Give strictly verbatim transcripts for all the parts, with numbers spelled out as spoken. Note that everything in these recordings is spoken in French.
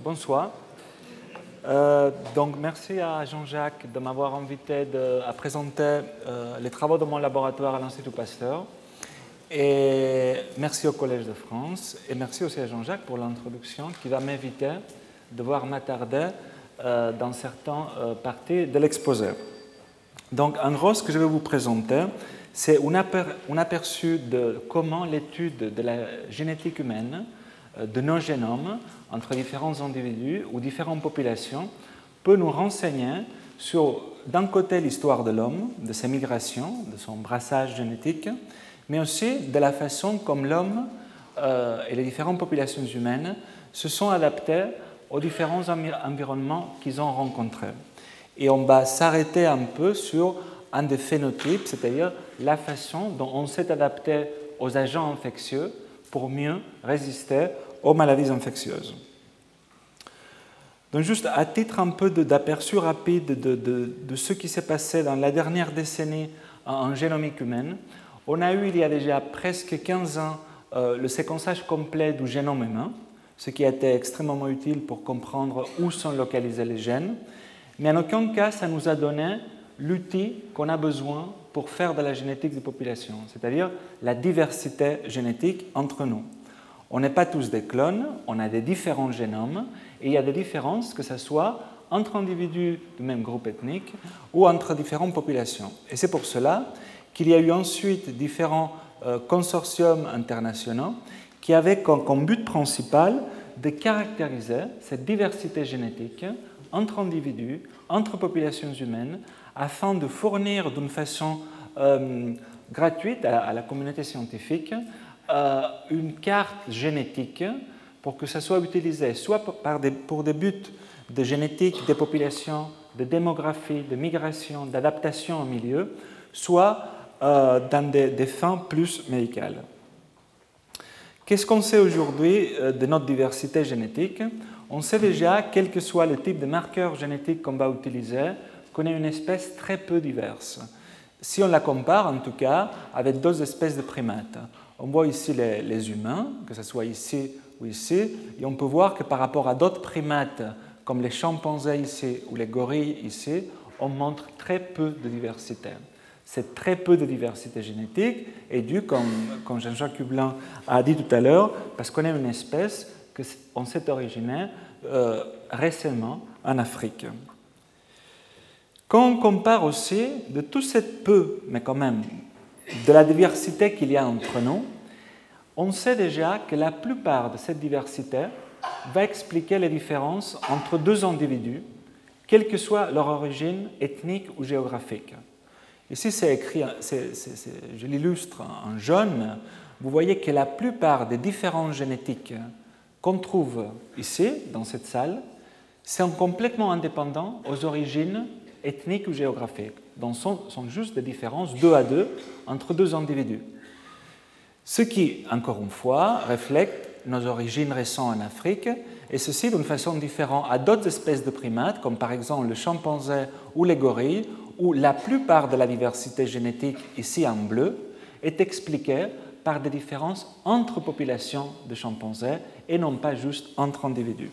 bonsoir. Euh, donc, merci à Jean-Jacques de m'avoir invité de, à présenter euh, les travaux de mon laboratoire à l'Institut Pasteur. Et merci au Collège de France. Et merci aussi à Jean-Jacques pour l'introduction qui va m'inviter de voir m'attarder euh, dans certaines euh, parties de l'exposé. Donc, en gros, ce que je vais vous présenter, c'est un, aper, un aperçu de comment l'étude de la génétique humaine, euh, de nos génomes, entre différents individus ou différentes populations, peut nous renseigner sur, d'un côté, l'histoire de l'homme, de ses migrations, de son brassage génétique, mais aussi de la façon comme l'homme euh, et les différentes populations humaines se sont adaptées aux différents environnements qu'ils ont rencontrés. Et on va s'arrêter un peu sur un des phénotypes, c'est-à-dire la façon dont on s'est adapté aux agents infectieux pour mieux résister aux maladies infectieuses. Donc juste à titre un peu d'aperçu rapide de, de, de ce qui s'est passé dans la dernière décennie en génomique humaine, on a eu il y a déjà presque quinze ans euh, le séquençage complet du génome humain, ce qui a été extrêmement utile pour comprendre où sont localisés les gènes, mais en aucun cas ça nous a donné l'outil qu'on a besoin pour faire de la génétique des populations, c'est-à-dire la diversité génétique entre nous. On n'est pas tous des clones, on a des différents génomes, et il y a des différences, que ce soit entre individus du même groupe ethnique ou entre différentes populations. Et c'est pour cela qu'il y a eu ensuite différents euh, consortiums internationaux qui avaient comme, comme but principal de caractériser cette diversité génétique entre individus, entre populations humaines, afin de fournir d'une façon euh, gratuite à, à la communauté scientifique euh, une carte génétique pour que ça soit utilisé soit par des, pour des buts de génétique des populations, de démographie, de migration, d'adaptation au milieu, soit euh, dans des, des fins plus médicales. Qu'est-ce qu'on sait aujourd'hui de notre diversité génétique? On sait déjà, quel que soit le type de marqueur génétique qu'on va utiliser, qu'on est une espèce très peu diverse. Si on la compare, en tout cas, avec d'autres espèces de primates. On voit ici les, les humains, que ce soit ici ou ici, et on peut voir que par rapport à d'autres primates, comme les chimpanzés ici ou les gorilles ici, on montre très peu de diversité. Cette très peu de diversité génétique est due, comme, comme Jean-Jacques Hublin a dit tout à l'heure, parce qu'on est une espèce qu'on s'est originée euh, récemment en Afrique. Quand on compare aussi de tout cette peu, mais quand même, de la diversité qu'il y a entre nous, on sait déjà que la plupart de cette diversité va expliquer les différences entre deux individus, quelle que soit leur origine ethnique ou géographique. Ici, c'est écrit, c'est, c'est, c'est, je l'illustre en jaune, vous voyez que la plupart des différences génétiques qu'on trouve ici, dans cette salle, sont complètement indépendants aux origines ethniques ou géographiques. Donc, sont, sont juste des différences deux à deux entre deux individus. Ce qui, encore une fois, reflète nos origines récentes en Afrique, et ceci d'une façon différente à d'autres espèces de primates, comme par exemple le chimpanzé ou les gorilles, où la plupart de la diversité génétique, ici en bleu, est expliquée par des différences entre populations de chimpanzés et non pas juste entre individus.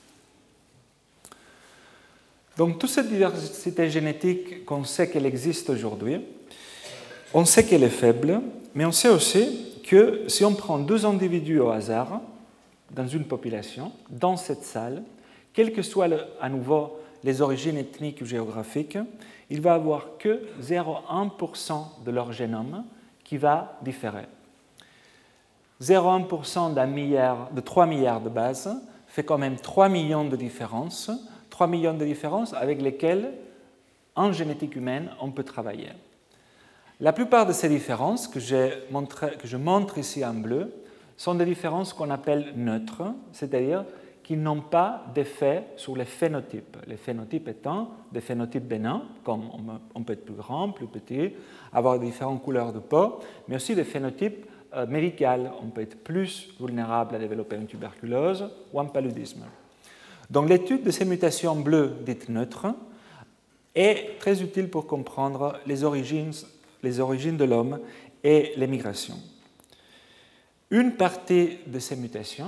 Donc, toute cette diversité génétique qu'on sait qu'elle existe aujourd'hui, on sait qu'elle est faible, mais on sait aussi que si on prend deux individus au hasard dans une population, dans cette salle, quelles que soient le, à nouveau les origines ethniques ou géographiques, il va y avoir que zéro virgule un pour cent de leur génome qui va différer. zéro virgule un pour cent d'un milliard, de trois milliards de bases fait quand même trois millions de différences, trois millions de différences avec lesquelles, en génétique humaine, on peut travailler. La plupart de ces différences que, montré, que je montre ici en bleu sont des différences qu'on appelle neutres, c'est-à-dire qui n'ont pas d'effet sur les phénotypes. Les phénotypes étant des phénotypes bénins, comme on peut être plus grand, plus petit, avoir différentes couleurs de peau, mais aussi des phénotypes euh, médicaux. On peut être plus vulnérable à développer une tuberculose ou un paludisme. Donc l'étude de ces mutations bleues dites neutres est très utile pour comprendre les origines, les origines de l'homme et les migrations. Une partie de ces mutations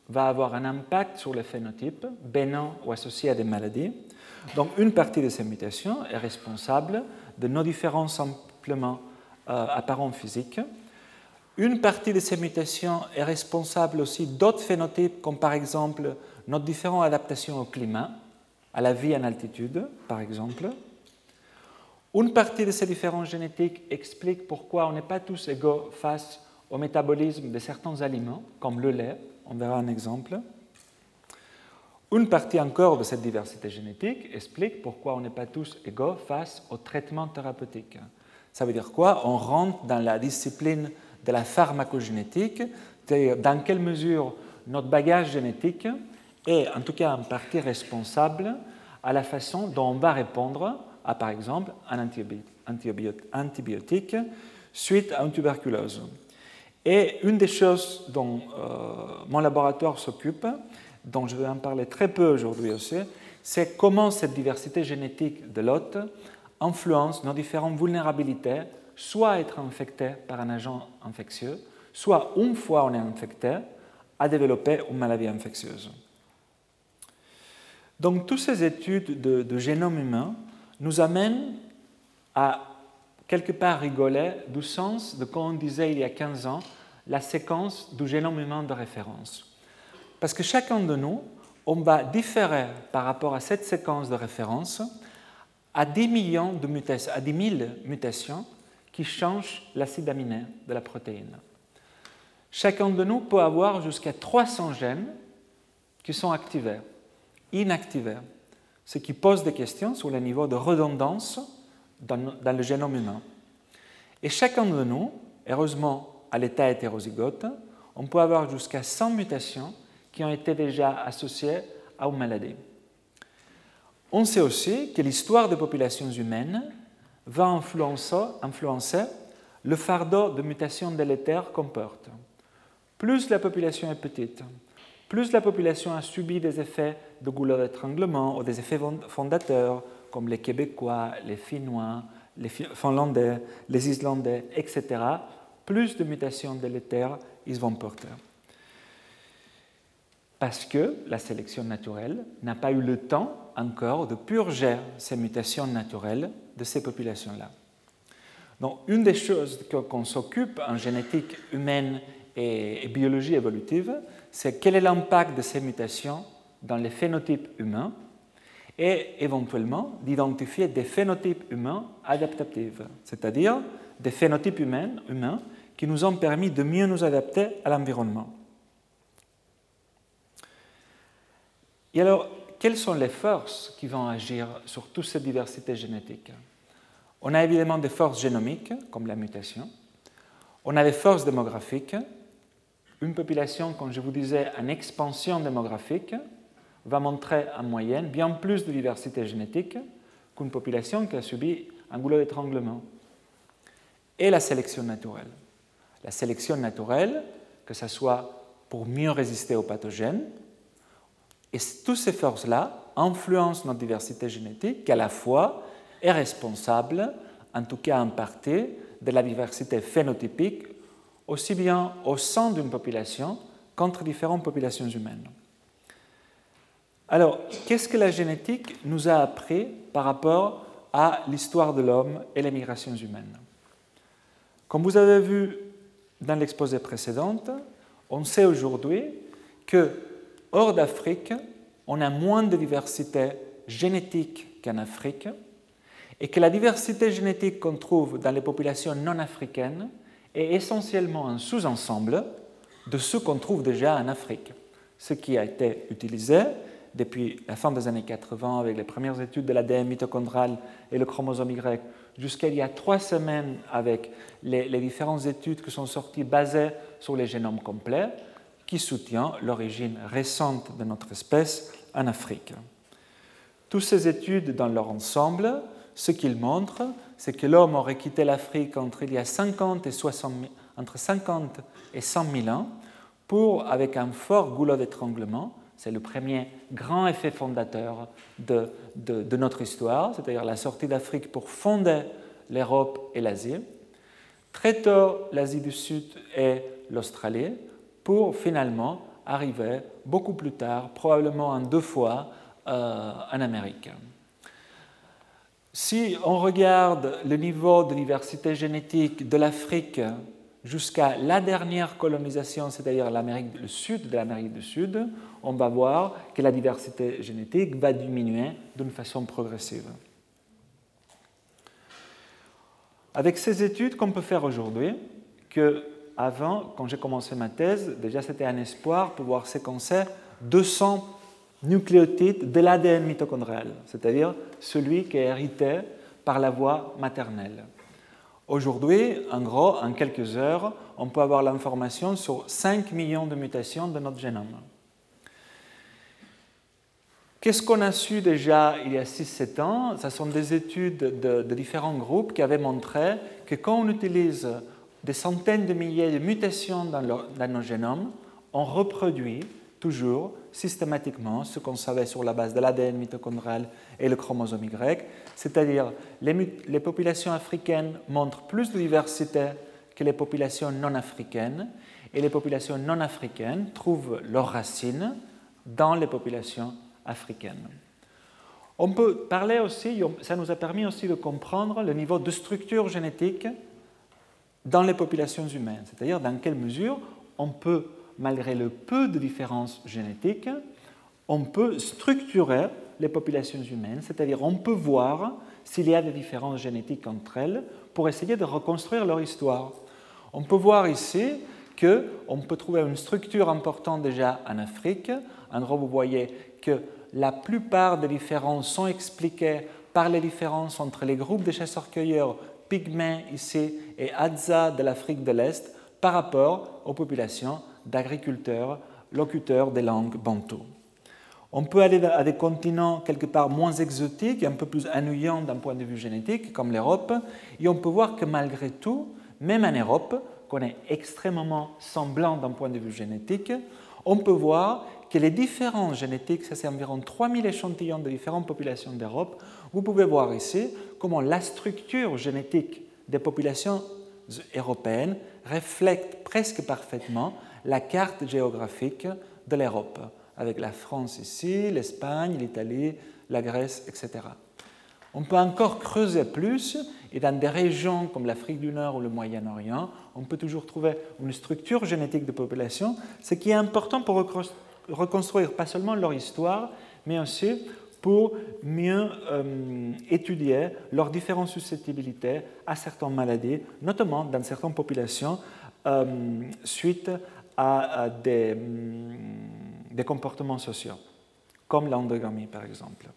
va avoir un impact sur le phénotype, bénin ou associé à des maladies. Donc une partie de ces mutations est responsable de nos différents simplement euh, apparents physiques. Une partie de ces mutations est responsable aussi d'autres phénotypes, comme par exemple nos différentes adaptations au climat, à la vie en altitude, par exemple. Une partie de ces différences génétiques explique pourquoi on n'est pas tous égaux face au métabolisme de certains aliments, comme le lait, on verra un exemple. Une partie encore de cette diversité génétique explique pourquoi on n'est pas tous égaux face au traitement thérapeutique. Ça veut dire quoi? On rentre dans la discipline de la pharmacogénétique, c'est-à-dire dans quelle mesure notre bagage génétique est en tout cas en partie responsable à la façon dont on va répondre à, par exemple, un antibiotique suite à une tuberculose. Et une des choses dont euh, mon laboratoire s'occupe, dont je vais en parler très peu aujourd'hui aussi, c'est comment cette diversité génétique de l'hôte influence nos différentes vulnérabilités, soit à être infecté par un agent infectieux, soit une fois on est infecté, à développer une maladie infectieuse. Donc, toutes ces études de, de génome humain nous amènent à quelque part rigoler du sens de, comme on disait il y a quinze ans, la séquence du génome humain de référence. Parce que chacun de nous, on va différer par rapport à cette séquence de référence à dix millions de mutations, à dix mille mutations qui changent l'acide aminé de la protéine. Chacun de nous peut avoir jusqu'à trois cents gènes qui sont activés, inactivés, ce qui pose des questions sur le niveau de redondance dans, dans le génome humain. Et chacun de nous, heureusement à l'état hétérozygote, on peut avoir jusqu'à cent mutations qui ont été déjà associées à une maladie. On sait aussi que l'histoire des populations humaines va influencer, influencer le fardeau de mutations délétères qu'on porte. Plus la population est petite, plus la population a subi des effets de goulot d'étranglement ou des effets fondateurs comme les Québécois, les Finnois, les Finlandais, les Islandais, et cetera, plus de mutations délétères ils vont porter. Parce que la sélection naturelle n'a pas eu le temps encore de purger ces mutations naturelles de ces populations-là. Donc, une des choses qu'on s'occupe en génétique humaine et, et biologie évolutive, c'est quel est l'impact de ces mutations dans les phénotypes humains et éventuellement d'identifier des phénotypes humains adaptatifs, c'est-à-dire des phénotypes humains, humains qui nous ont permis de mieux nous adapter à l'environnement. Et alors, quelles sont les forces qui vont agir sur toute cette diversité génétique? On a évidemment des forces génomiques, comme la mutation. On a des forces démographiques. Une population, comme je vous disais, en expansion démographique, va montrer en moyenne bien plus de diversité génétique qu'une population qui a subi un goulot d'étranglement. Et la sélection naturelle. La sélection naturelle, que ce soit pour mieux résister aux pathogènes, et toutes ces forces-là influencent notre diversité génétique, qui à la fois est responsable, en tout cas en partie, de la diversité phénotypique, aussi bien au sein d'une population qu'entre différentes populations humaines. Alors, qu'est-ce que la génétique nous a appris par rapport à l'histoire de l'homme et les migrations humaines? Comme vous avez vu dans l'exposé précédent, on sait aujourd'hui que hors d'Afrique, on a moins de diversité génétique qu'en Afrique et que la diversité génétique qu'on trouve dans les populations non africaines est essentiellement un sous-ensemble de ce qu'on trouve déjà en Afrique, ce qui a été utilisé depuis la fin des années quatre-vingts avec les premières études de l'A D N mitochondrial et le chromosome Y, jusqu'à il y a trois semaines avec les, les différentes études qui sont sorties basées sur les génomes complets, qui soutient l'origine récente de notre espèce en Afrique. Toutes ces études dans leur ensemble, ce qu'ils montrent, c'est que l'homme aurait quitté l'Afrique entre il y a cinquante et soixante, entre cinquante et cent mille ans pour, avec un fort goulot d'étranglement, c'est le premier grand effet fondateur de, de, de notre histoire, c'est-à-dire la sortie d'Afrique pour fonder l'Europe et l'Asie. Très tôt, l'Asie du Sud et l'Australie, pour finalement arriver beaucoup plus tard, probablement en deux fois, euh, en Amérique. Si on regarde le niveau de diversité génétique de l'Afrique jusqu'à la dernière colonisation, c'est-à-dire l'Amérique, le sud de l'Amérique du Sud, on va voir que la diversité génétique va diminuer d'une façon progressive. Avec ces études qu'on peut faire aujourd'hui, que avant, quand j'ai commencé ma thèse, déjà c'était un espoir pour pouvoir séquencer deux cents nucléotides de l'A D N mitochondrial, c'est-à-dire celui qui est hérité par la voie maternelle. Aujourd'hui, en gros, en quelques heures, on peut avoir l'information sur cinq millions de mutations de notre génome. Qu'est-ce qu'on a su déjà il y a six sept ans? Ce sont des études de, de différents groupes qui avaient montré que quand on utilise des centaines de milliers de mutations dans, le, dans nos génomes, on reproduit toujours systématiquement ce qu'on savait sur la base de l'A D N mitochondrial et le chromosome Y, c'est-à-dire les, les populations africaines montrent plus de diversité que les populations non africaines, et les populations non africaines trouvent leurs racines dans les populations africaines. On peut parler aussi, ça nous a permis aussi de comprendre le niveau de structure génétique dans les populations humaines, c'est-à-dire dans quelle mesure on peut, malgré le peu de différences génétiques, on peut structurer les populations humaines, c'est-à-dire on peut voir s'il y a des différences génétiques entre elles pour essayer de reconstruire leur histoire. On peut voir ici qu'on peut trouver une structure importante déjà en Afrique. En gros, vous voyez que la plupart des différences sont expliquées par les différences entre les groupes de chasseurs-cueilleurs pygmées ici et Hadza de l'Afrique de l'Est par rapport aux populations d'agriculteurs, locuteurs des langues bantoues. On peut aller à des continents quelque part moins exotiques et un peu plus ennuyants d'un point de vue génétique, comme l'Europe, et on peut voir que malgré tout, même en Europe, qu'on est extrêmement semblant d'un point de vue génétique, on peut voir que les différences génétiques, ça c'est environ trois mille échantillons de différentes populations d'Europe, vous pouvez voir ici comment la structure génétique des populations européennes reflète presque parfaitement la carte géographique de l'Europe, avec la France ici, l'Espagne, l'Italie, la Grèce, et cetera. On peut encore creuser plus, et dans des régions comme l'Afrique du Nord ou le Moyen-Orient, on peut toujours trouver une structure génétique de population, ce qui est important pour reconstruire pas seulement leur histoire, mais aussi pour mieux euh, étudier leurs différentes susceptibilités à certaines maladies, notamment dans certaines populations, euh, suite à, à des, des comportements sociaux, comme l'endogamie par exemple.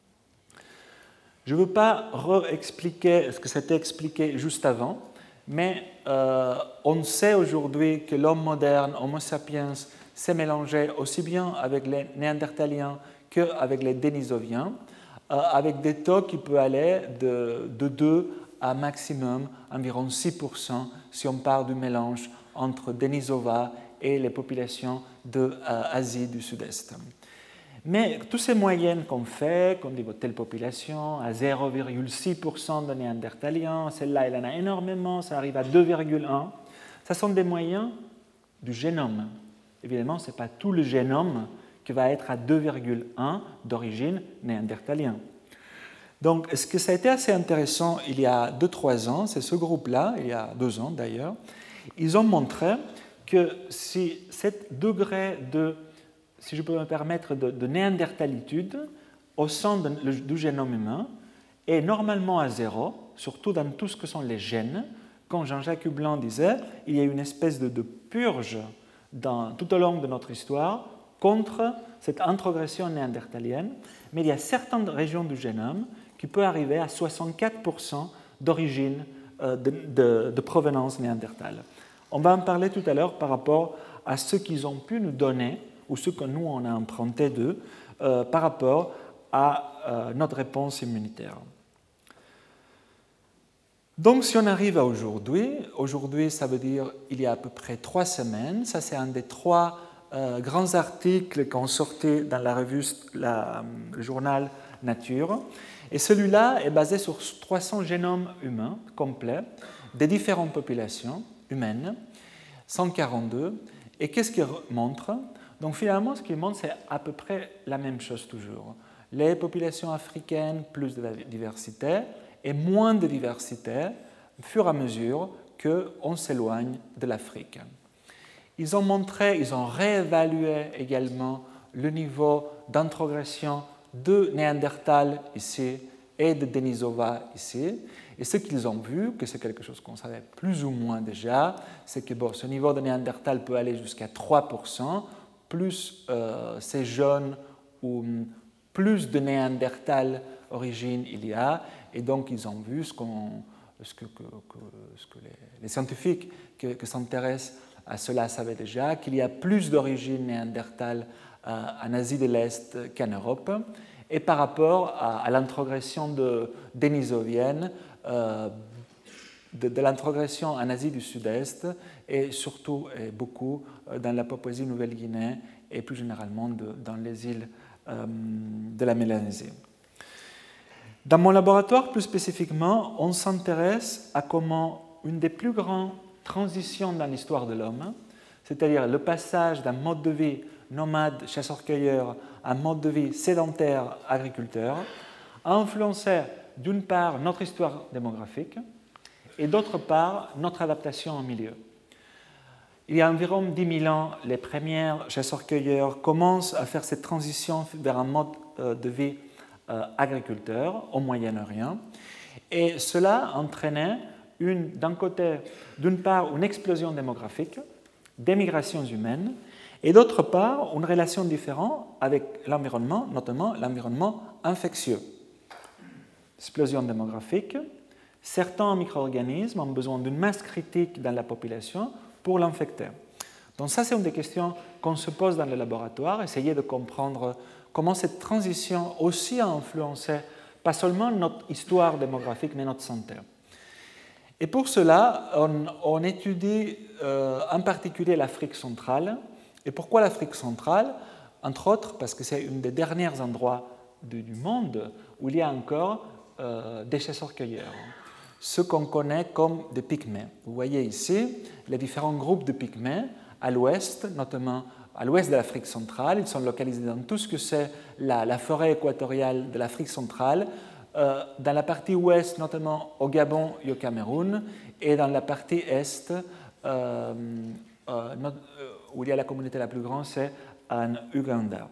Je ne veux pas re-expliquer ce que c'était expliqué juste avant, mais euh, on sait aujourd'hui que l'homme moderne, Homo sapiens, s'est mélangé aussi bien avec les Néandertaliens qu'avec les Denisoviens, euh, avec des taux qui peuvent aller de, de deux à maximum environ six pour cent si on part du mélange entre Denisova et les populations d'Asie du Sud-Est. Mais tous ces moyennes qu'on fait, qu'on dit telle population, à zéro virgule six pour cent de Néandertaliens, celle-là elle en a énormément, ça arrive à deux virgule un, ça sont des moyens du génome. Évidemment, ce n'est pas tout le génome qui va être à deux virgule un d'origine néandertalienne. Donc, ce que ça a été assez intéressant il y a deux trois ans, c'est ce groupe-là, il y a deux ans d'ailleurs, ils ont montré que si cet degré de, si je peux me permettre, de, de néandertalitude au sein de, le, du génome humain est normalement à zéro, surtout dans tout ce que sont les gènes. Quand Jean-Jacques Hublin disait il y a une espèce de, de purge dans, tout au long de notre histoire contre cette introgression néandertalienne, mais il y a certaines régions du génome qui peuvent arriver à soixante-quatre pour cent d'origine, euh, de, de, de provenance néandertale. On va en parler tout à l'heure par rapport à ce qu'ils ont pu nous donner, ou ce que nous on a emprunté d'eux, euh, par rapport à euh, notre réponse immunitaire. Donc si on arrive à aujourd'hui, aujourd'hui ça veut dire il y a à peu près trois semaines, ça c'est un des trois euh, grands articles qui ont sorti dans la revue, la, le journal Nature, et celui-là est basé sur trois cents génomes humains complets des différentes populations humaines, cent quarante-deux, et qu'est-ce qu'il montre? Donc finalement, ce qu'il montre, c'est à peu près la même chose toujours. Les populations africaines, plus de diversité, et moins de diversité, au fur et à mesure qu'on s'éloigne de l'Afrique. Ils ont montré, ils ont réévalué également le niveau d'introgression de Néandertal ici et de Denisova ici. Et ce qu'ils ont vu, que c'est quelque chose qu'on savait plus ou moins déjà, c'est que bon, ce niveau de Néandertal peut aller jusqu'à trois pour cent, plus euh, c'est jeune ou plus de Néandertal origine il y a, et donc ils ont vu ce, qu'on, ce que, que, que, ce que les, les scientifiques qui, qui s'intéressent à cela savaient déjà, qu'il y a plus d'origine Néandertal euh, en Asie de l'Est qu'en Europe, et par rapport à, à l'introgression de, dénisovienne, euh, de, de l'introgression en Asie du Sud-Est, et surtout et beaucoup dans la Papouasie-Nouvelle-Guinée, et plus généralement de, dans les îles de la Mélanésie. Dans mon laboratoire, plus spécifiquement, on s'intéresse à comment une des plus grandes transitions dans l'histoire de l'homme, c'est-à-dire le passage d'un mode de vie nomade, chasseur-cueilleur, à un mode de vie sédentaire, agriculteur, a influencé d'une part notre histoire démographique et d'autre part notre adaptation au milieu. Il y a environ dix mille ans, les premiers chasseurs-cueilleurs commencent à faire cette transition vers un mode de vie agriculteur au Moyen-Orient. Et cela entraînait une, d'un côté, d'une part, une explosion démographique, des migrations humaines, et d'autre part, une relation différente avec l'environnement, notamment l'environnement infectieux. Explosion démographique, certains micro-organismes ont besoin d'une masse critique dans la population pour l'infecter. Donc ça, c'est une des questions qu'on se pose dans le laboratoire, essayer de comprendre comment cette transition aussi a influencé pas seulement notre histoire démographique, mais notre santé. Et pour cela, on, on étudie euh, en particulier l'Afrique centrale. Et pourquoi l'Afrique centrale? Entre autres, parce que c'est un des derniers endroits du, du monde où il y a encore euh, des chasseurs-cueilleurs, ce qu'on connaît comme des pygmées. Vous voyez ici les différents groupes de pygmées à l'ouest, notamment à l'ouest de l'Afrique centrale. Ils sont localisés dans tout ce que c'est la, la forêt équatoriale de l'Afrique centrale, euh, dans la partie ouest, notamment au Gabon et au Cameroun, et dans la partie est, euh, euh, où il y a la communauté la plus grande, c'est en Ouganda.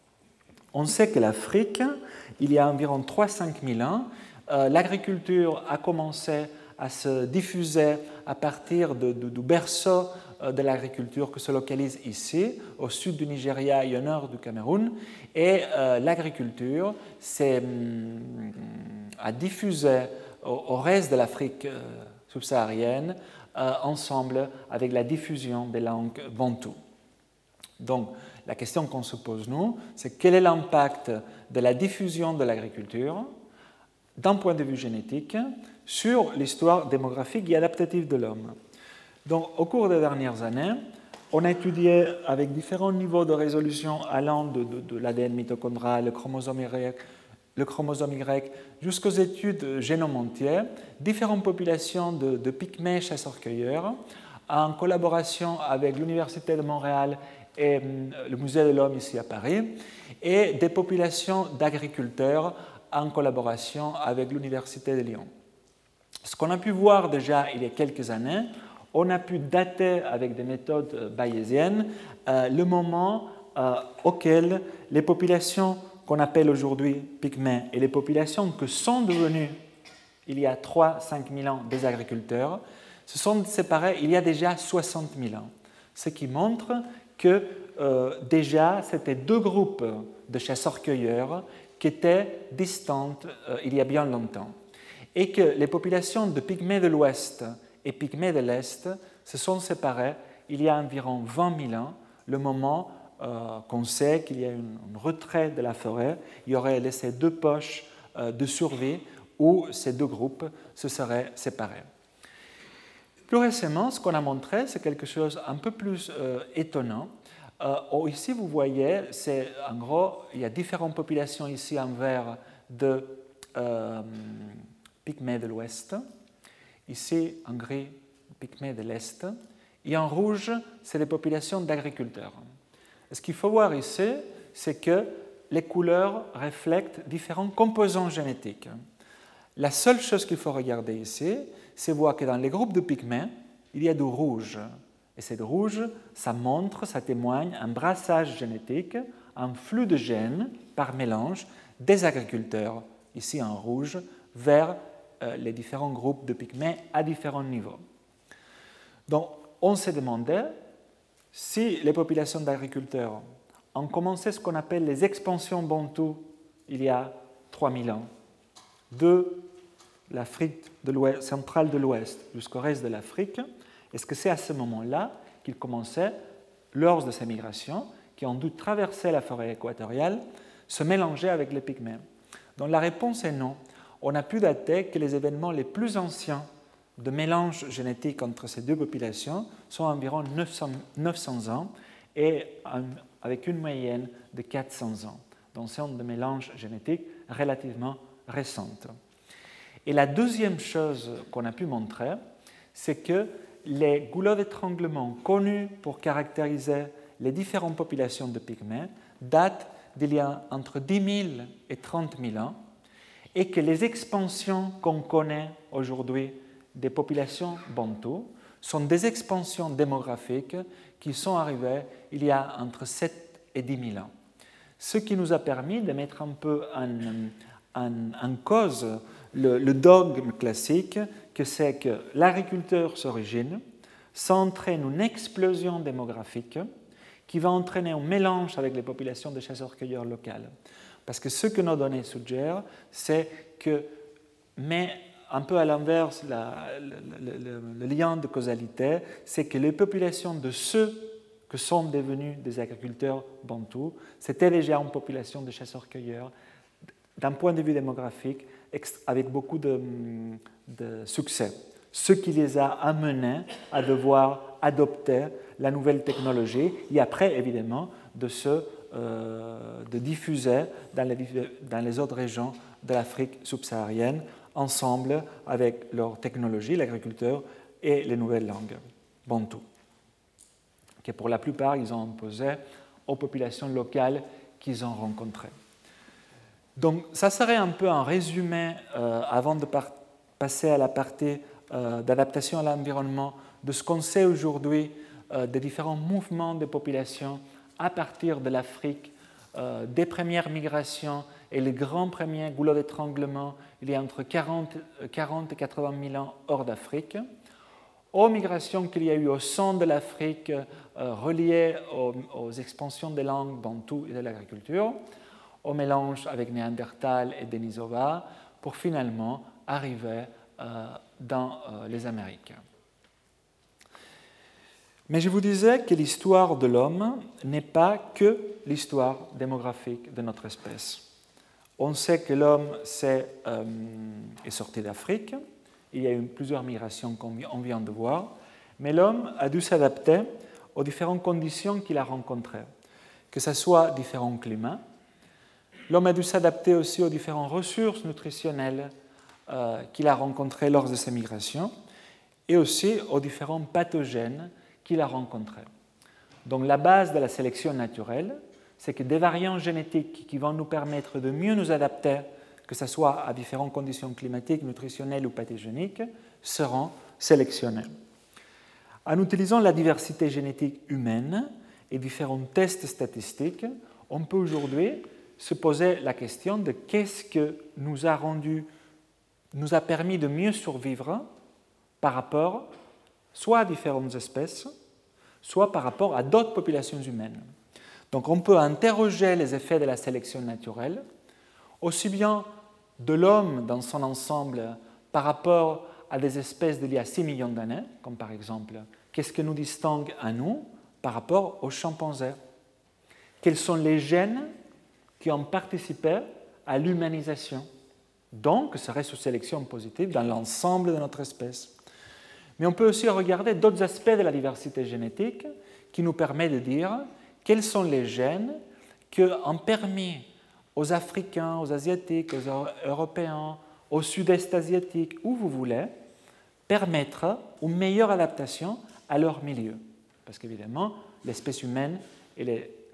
On sait que l'Afrique, il y a environ trois à cinq mille ans, Euh, l'agriculture a commencé à se diffuser à partir de, de, du berceau euh, de l'agriculture qui se localise ici, au sud du Nigeria et au nord du Cameroun. Et euh, l'agriculture s'est hum, a diffusé au, au reste de l'Afrique euh, subsaharienne, euh, ensemble avec la diffusion des langues bantoues. Donc, la question qu'on se pose, nous, c'est quel est l'impact de la diffusion de l'agriculture d'un point de vue génétique, sur l'histoire démographique et adaptative de l'homme. Donc, au cours des dernières années, on a étudié avec différents niveaux de résolution allant de, de, de l'A D N mitochondrial, le chromosome Y, le chromosome Y, jusqu'aux études génome entier, différentes populations de, de pygmées chasseurs-cueilleurs, en collaboration avec l'Université de Montréal et le Musée de l'Homme ici à Paris, et des populations d'agriculteurs en collaboration avec l'Université de Lyon. Ce qu'on a pu voir déjà il y a quelques années, on a pu dater avec des méthodes bayésiennes euh, le moment euh, auquel les populations qu'on appelle aujourd'hui pygmées et les populations que sont devenues il y a trois à cinq mille ans des agriculteurs se sont séparées il y a déjà soixante mille ans, ce qui montre que euh, déjà c'était deux groupes de chasseurs-cueilleurs qui étaient distantes euh, il y a bien longtemps, et que les populations de pygmées de l'Ouest et pygmées de l'Est se sont séparées il y a environ vingt mille ans, le moment euh, qu'on sait qu'il y a un retrait de la forêt, il y aurait laissé deux poches euh, de survie où ces deux groupes se seraient séparés. Plus récemment, ce qu'on a montré, c'est quelque chose un peu plus euh, étonnant. Euh, oh, ici, vous voyez, c'est, en gros, il y a différentes populations ici en vert de euh, pygmées de l'Ouest, ici en gris, pygmées de l'Est, et en rouge, c'est les populations d'agriculteurs. Ce qu'il faut voir ici, c'est que les couleurs reflètent différents composants génétiques. La seule chose qu'il faut regarder ici, c'est voir que dans les groupes de pygmées, il y a du rouge. Et ce rouge, ça montre, ça témoigne un brassage génétique, un flux de gènes par mélange des agriculteurs, ici en rouge, vers euh, les différents groupes de pygmées à différents niveaux. Donc, on s'est demandé si les populations d'agriculteurs ont commencé ce qu'on appelle les expansions bantoues il y a trois mille ans, de l'Afrique centrale de l'Ouest jusqu'au reste de l'Afrique, est-ce que c'est à ce moment-là qu'ils commençaient, lors de ces migrations, qui ont dû traverser la forêt équatoriale, se mélanger avec les pygmées? Donc la réponse est non. On a pu dater que les événements les plus anciens de mélange génétique entre ces deux populations sont environ neuf cents ans et avec une moyenne de quatre cents ans. Donc c'est un mélange génétique relativement récente. Et la deuxième chose qu'on a pu montrer, c'est que les goulots d'étranglement connus pour caractériser les différentes populations de pygmées datent d'il y a entre dix mille et trente mille ans et que les expansions qu'on connaît aujourd'hui des populations bantoues sont des expansions démographiques qui sont arrivées il y a entre sept et dix mille ans. Ce qui nous a permis de mettre un peu en, en, en cause le, le dogme classique que c'est que l'agriculteur s'origine, ça entraîne une explosion démographique qui va entraîner un mélange avec les populations de chasseurs-cueilleurs locales. Parce que ce que nos données suggèrent, c'est que, mais un peu à l'inverse, la, le, le, le lien de causalité, c'est que les populations de ceux que sont devenus des agriculteurs bantous, c'était déjà une population de chasseurs-cueilleurs, d'un point de vue démographique, avec beaucoup de, de succès. Ce qui les a amenés à devoir adopter la nouvelle technologie et après, évidemment, de se euh, de diffuser dans les, dans les autres régions de l'Afrique subsaharienne, ensemble avec leur technologie, l'agriculteur et les nouvelles langues bantoues, que pour la plupart, ils ont imposé aux populations locales qu'ils ont rencontrées. Donc, ça serait un peu un résumé, euh, avant de par- passer à la partie euh, d'adaptation à l'environnement, de ce qu'on sait aujourd'hui euh, des différents mouvements de population à partir de l'Afrique, euh, des premières migrations et les grands premiers goulots d'étranglement, il y a entre quarante et quatre-vingts mille ans hors d'Afrique, aux migrations qu'il y a eu au centre de l'Afrique euh, reliées aux, aux expansions des langues bantoues et de l'agriculture, au mélange avec Néandertal et Denisova, pour finalement arriver euh, dans euh, les Amériques. Mais je vous disais que l'histoire de l'homme n'est pas que l'histoire démographique de notre espèce. On sait que l'homme c'est, euh, est sorti d'Afrique, il y a eu plusieurs migrations qu'on vient de voir, mais l'homme a dû s'adapter aux différentes conditions qu'il a rencontrées, que ce soit différents climats. L'homme a dû s'adapter aussi aux différentes ressources nutritionnelles euh, qu'il a rencontrées lors de ses migrations et aussi aux différents pathogènes qu'il a rencontrés. Donc la base de la sélection naturelle, c'est que des variants génétiques qui vont nous permettre de mieux nous adapter, que ce soit à différentes conditions climatiques, nutritionnelles ou pathogéniques, seront sélectionnés. En utilisant la diversité génétique humaine et différents tests statistiques, on peut aujourd'hui se poser la question de qu'est-ce que nous a rendu, nous a permis de mieux survivre par rapport soit à différentes espèces, soit par rapport à d'autres populations humaines. Donc on peut interroger les effets de la sélection naturelle, aussi bien de l'homme dans son ensemble par rapport à des espèces d'il y a six millions d'années, comme par exemple, qu'est-ce que nous distingue à nous par rapport aux chimpanzés? Quels sont les gènes qui ont participé à l'humanisation? Donc, serait sous sélection positive dans l'ensemble de notre espèce. Mais on peut aussi regarder d'autres aspects de la diversité génétique qui nous permettent de dire quels sont les gènes qui ont permis aux Africains, aux Asiatiques, aux Européens, au Sud-Est asiatique, où vous voulez, permettre une meilleure adaptation à leur milieu. Parce qu'évidemment, l'espèce humaine elle est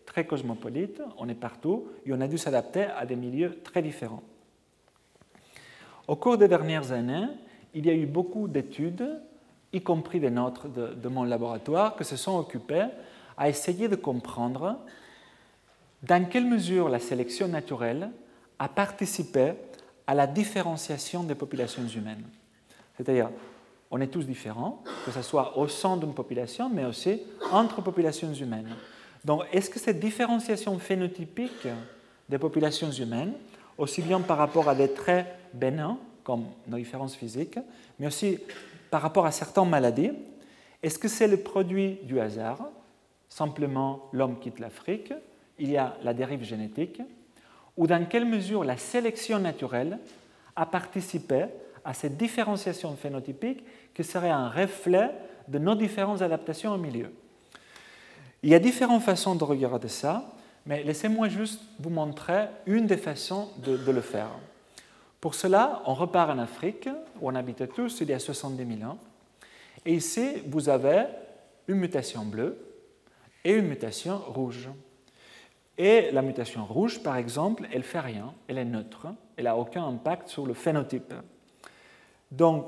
très cosmopolite, on est partout, et on a dû s'adapter à des milieux très différents. Au cours des dernières années, il y a eu beaucoup d'études, y compris des nôtres de, de mon laboratoire, qui se sont occupées à essayer de comprendre dans quelle mesure la sélection naturelle a participé à la différenciation des populations humaines. C'est-à-dire, on est tous différents, que ce soit au sein d'une population, mais aussi entre populations humaines. Donc, est-ce que cette différenciation phénotypique des populations humaines, aussi bien par rapport à des traits bénins, comme nos différences physiques, mais aussi par rapport à certaines maladies, est-ce que c'est le produit du hasard? Simplement, l'homme quitte l'Afrique, il y a la dérive génétique, ou dans quelle mesure la sélection naturelle a participé à cette différenciation phénotypique qui serait un reflet de nos différentes adaptations au milieu. Il y a différentes façons de regarder ça, mais laissez-moi juste vous montrer une des façons de, de le faire. Pour cela, on repart en Afrique, où on habitait tous il y a soixante-dix mille ans, et ici, vous avez une mutation bleue et une mutation rouge. Et la mutation rouge, par exemple, elle ne fait rien, elle est neutre, elle n'a aucun impact sur le phénotype. Donc,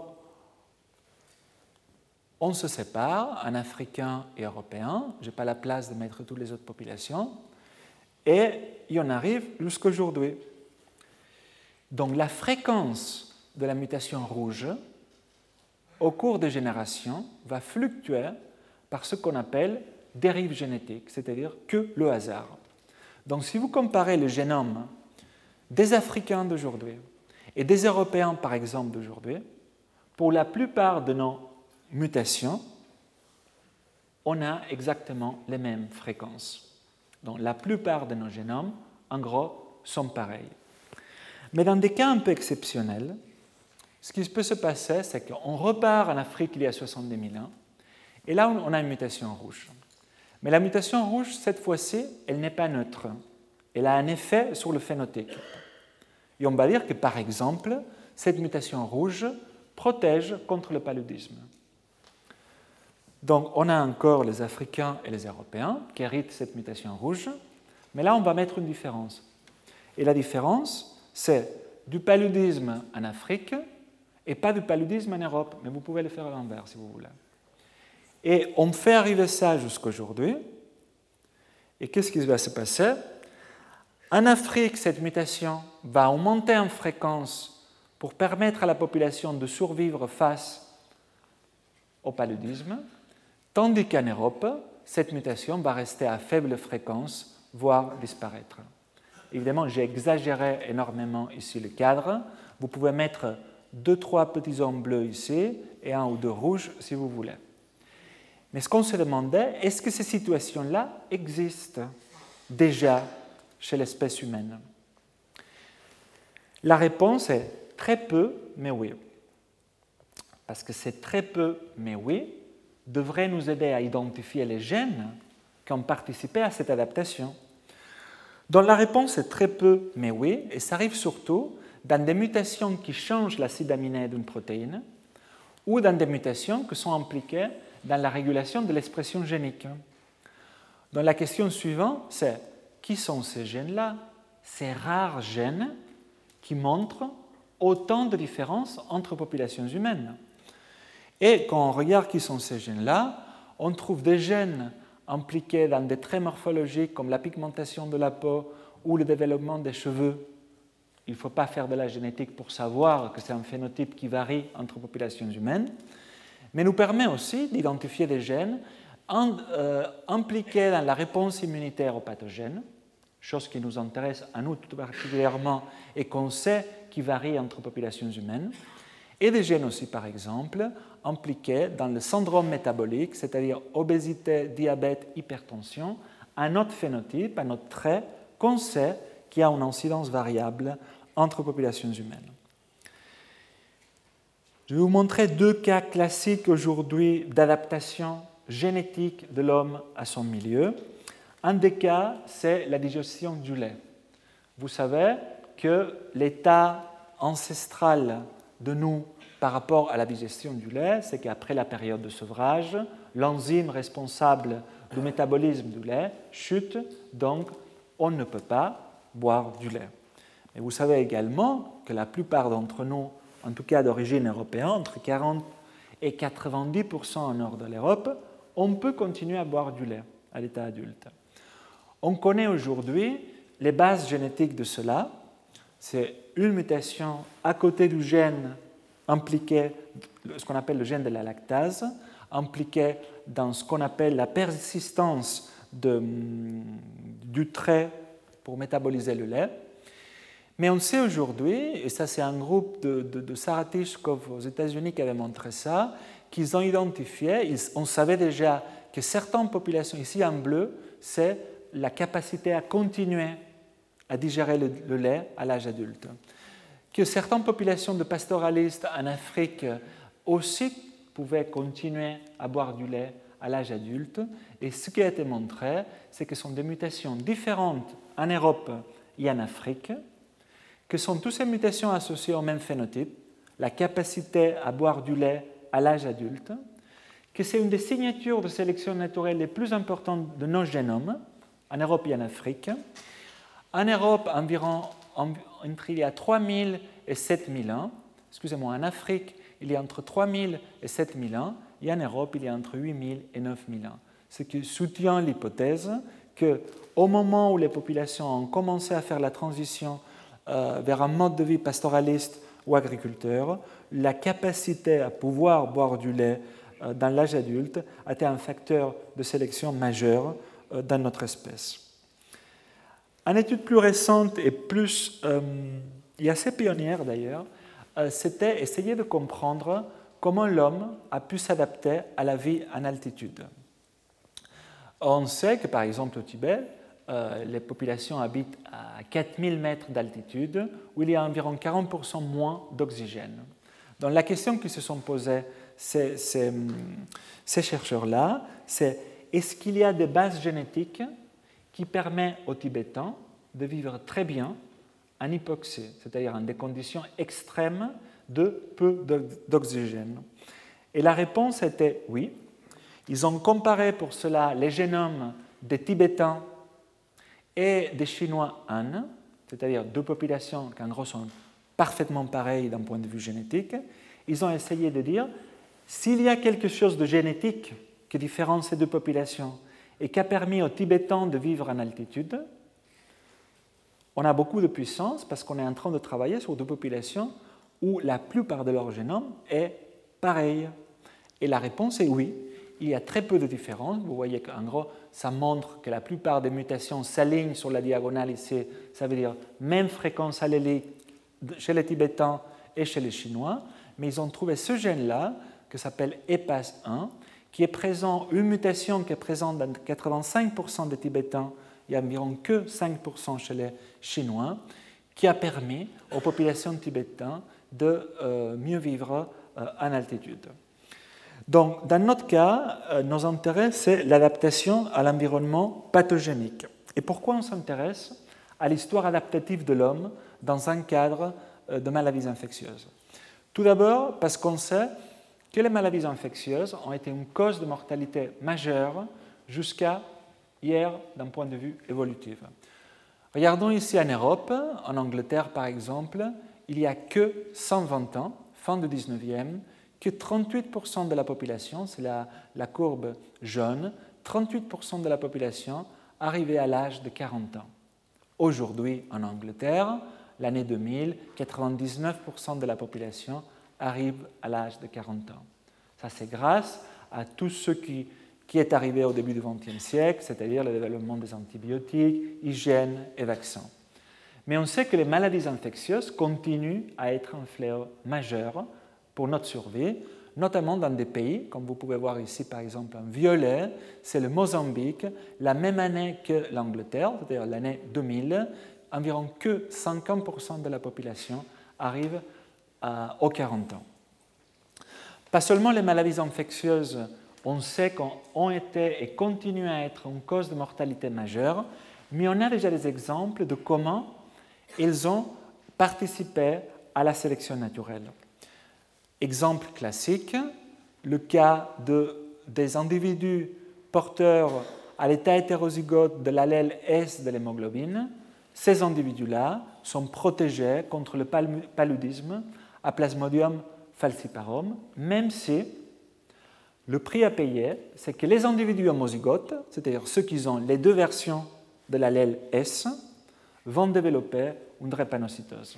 on se sépare, un Africain et Européen, je n'ai pas la place de mettre toutes les autres populations, et il en arrive jusqu'à aujourd'hui. Donc, la fréquence de la mutation rouge, au cours des générations, va fluctuer par ce qu'on appelle dérive génétique, c'est-à-dire que le hasard. Donc, si vous comparez le génome des Africains d'aujourd'hui et des Européens, par exemple, d'aujourd'hui, pour la plupart de nos mutations, on a exactement les mêmes fréquences. Donc, la plupart de nos génomes, en gros, sont pareils. Mais dans des cas un peu exceptionnels, ce qui peut se passer, c'est qu'on repart en Afrique il y a soixante-dix mille ans, et là, on a une mutation rouge. Mais la mutation rouge, cette fois-ci, elle n'est pas neutre. Elle a un effet sur le phénotype. Et on va dire que, par exemple, cette mutation rouge protège contre le paludisme. Donc, on a encore les Africains et les Européens qui héritent cette mutation rouge, mais là, on va mettre une différence. Et la différence, c'est du paludisme en Afrique et pas du paludisme en Europe, mais vous pouvez le faire à l'envers si vous voulez. Et on fait arriver ça jusqu'à aujourd'hui. Et qu'est-ce qui va se passer? En Afrique, cette mutation va augmenter en fréquence pour permettre à la population de survivre face au paludisme, tandis qu'en Europe, cette mutation va rester à faible fréquence, voire disparaître. Évidemment, j'ai exagéré énormément ici le cadre. Vous pouvez mettre deux, trois petits hommes bleus ici et un ou deux rouges si vous voulez. Mais ce qu'on se demandait, est-ce que ces situations-là existent déjà chez l'espèce humaine? La réponse est très peu, mais oui. Parce que c'est très peu, mais oui, devrait nous aider à identifier les gènes qui ont participé à cette adaptation. Donc la réponse est très peu, mais oui, et ça arrive surtout dans des mutations qui changent l'acide aminé d'une protéine ou dans des mutations qui sont impliquées dans la régulation de l'expression génique. Donc la question suivante, c'est qui sont ces gènes-là, ces rares gènes qui montrent autant de différences entre populations humaines? Et quand on regarde qui sont ces gènes-là, on trouve des gènes impliqués dans des traits morphologiques comme la pigmentation de la peau ou le développement des cheveux. Il ne faut pas faire de la génétique pour savoir que c'est un phénotype qui varie entre populations humaines, mais nous permet aussi d'identifier des gènes en, euh, impliqués dans la réponse immunitaire aux pathogènes, chose qui nous intéresse à nous tout particulièrement et qu'on sait qui varie entre populations humaines, et des gènes aussi, par exemple, impliqués dans le syndrome métabolique, c'est-à-dire obésité, diabète, hypertension, un autre phénotype, un autre trait qu'on sait qui a une incidence variable entre populations humaines. Je vais vous montrer deux cas classiques aujourd'hui d'adaptation génétique de l'homme à son milieu. Un des cas, c'est la digestion du lait. Vous savez que l'état ancestral de nous par rapport à la digestion du lait, c'est qu'après la période de sevrage, l'enzyme responsable du métabolisme du lait chute, donc on ne peut pas boire du lait. Mais vous savez également que la plupart d'entre nous, en tout cas d'origine européenne, entre quarante et quatre-vingt-dix pour cent au nord de l'Europe, on peut continuer à boire du lait à l'état adulte. On connaît aujourd'hui les bases génétiques de cela. C'est une mutation à côté du gène impliqué, ce qu'on appelle le gène de la lactase, impliqué dans ce qu'on appelle la persistance de, du trait pour métaboliser le lait. Mais on sait aujourd'hui, et ça c'est un groupe de, de, de Sarah Tishkov aux États-Unis qui avait montré ça, qu'ils ont identifié, ils, on savait déjà que certaines populations, ici en bleu, c'est la capacité à continuer à digérer le, le lait à l'âge adulte. Que certaines populations de pastoralistes en Afrique aussi pouvaient continuer à boire du lait à l'âge adulte. Et ce qui a été montré, c'est que ce sont des mutations différentes en Europe et en Afrique, que sont toutes ces mutations associées au même phénotype, la capacité à boire du lait à l'âge adulte, que c'est une des signatures de sélection naturelle les plus importantes de nos génomes, en Europe et en Afrique. En Europe, environ entre il y a trois mille et sept mille ans. Excusez-moi, en Afrique, il y a entre trois mille et sept mille ans, et en Europe, il y a entre huit mille et neuf mille ans. Ce qui soutient l'hypothèse qu'au moment où les populations ont commencé à faire la transition euh, vers un mode de vie pastoraliste ou agriculteur, la capacité à pouvoir boire du lait euh, dans l'âge adulte a été un facteur de sélection majeur euh, dans notre espèce. Une étude plus récente et plus, euh, et assez pionnière d'ailleurs, euh, c'était essayer de comprendre comment l'homme a pu s'adapter à la vie en altitude. On sait que par exemple au Tibet, euh, les populations habitent à quatre mille mètres d'altitude où il y a environ quarante pour cent moins d'oxygène. Donc la question qu'ils se sont posées ces, ces, ces chercheurs-là, c'est est-ce qu'il y a des bases génétiques qui permet aux Tibétains de vivre très bien en hypoxie, c'est-à-dire en des conditions extrêmes de peu d'oxygène. Et la réponse était oui. Ils ont comparé pour cela les génomes des Tibétains et des Chinois Han, c'est-à-dire deux populations qui en gros sont parfaitement pareilles d'un point de vue génétique. Ils ont essayé de dire s'il y a quelque chose de génétique qui différencie ces deux populations et qui a permis aux Tibétains de vivre en altitude, on a beaucoup de puissance parce qu'on est en train de travailler sur deux populations où la plupart de leur génome est pareil. Et la réponse est oui. Il y a très peu de différences. Vous voyez qu'en gros, ça montre que la plupart des mutations s'alignent sur la diagonale ici. Ça veut dire même fréquence allélique chez les Tibétains et chez les Chinois. Mais ils ont trouvé ce gène-là, qui s'appelle E P A S un, qui est présent, une mutation qui est présente dans quatre-vingt-cinq pour cent des Tibétains et environ que cinq pour cent chez les Chinois, qui a permis aux populations tibétaines de euh, mieux vivre euh, en altitude. Donc, dans notre cas, euh, nos intérêts, c'est l'adaptation à l'environnement pathogénique. Et pourquoi on s'intéresse à l'histoire adaptative de l'homme dans un cadre euh, de maladies infectieuses? Tout d'abord, parce qu'on sait que les maladies infectieuses ont été une cause de mortalité majeure jusqu'à hier d'un point de vue évolutif. Regardons ici en Europe, en Angleterre par exemple, il n'y a que cent vingt ans, fin du dix-neuvième, que trente-huit pour cent de la population, c'est la, la courbe jaune, trente-huit pour cent de la population arrivait à l'âge de quarante ans. Aujourd'hui, en Angleterre, l'année deux mille, quatre-vingt-dix-neuf pour cent de la population arrive à l'âge de quarante ans. Ça, c'est grâce à tout ce qui, qui est arrivé au début du vingtième siècle, c'est-à-dire le développement des antibiotiques, hygiène et vaccins. Mais on sait que les maladies infectieuses continuent à être un fléau majeur pour notre survie, notamment dans des pays, comme vous pouvez voir ici par exemple en violet, c'est le Mozambique, la même année que l'Angleterre, c'est-à-dire l'année deux mille, environ que cinquante pour cent de la population arrive à, aux quarante ans. Pas seulement les maladies infectieuses, on sait qu'ont été et continuent à être une cause de mortalité majeure, mais on a déjà des exemples de comment ils ont participé à la sélection naturelle. Exemple classique, le cas de, des individus porteurs à l'état hétérozygote de l'allèle S de l'hémoglobine, ces individus-là sont protégés contre le paludisme à Plasmodium falciparum, même si le prix à payer, c'est que les individus homozygotes, c'est-à-dire ceux qui ont les deux versions de l'allèle S, vont développer une drépanocytose.